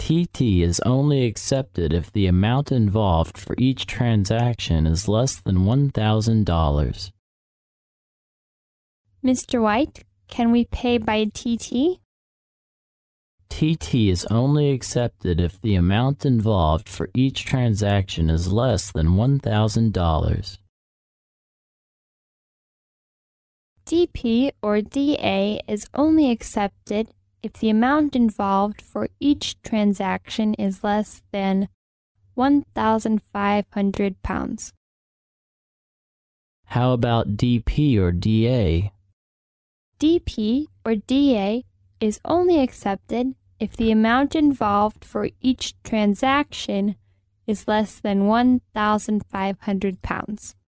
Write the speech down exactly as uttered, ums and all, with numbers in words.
T T is only accepted if the amount involved for each transaction is less than one thousand dollars. Mister White, can we pay by T T? T T is only accepted if the amount involved for each transaction is less than one thousand dollars. D P or D A is only accepted if the amount involved for each transaction is less than one thousand five hundred pounds. How about D P or D A? D P or D A is only accepted if the amount involved for each transaction is less than one thousand five hundred pounds.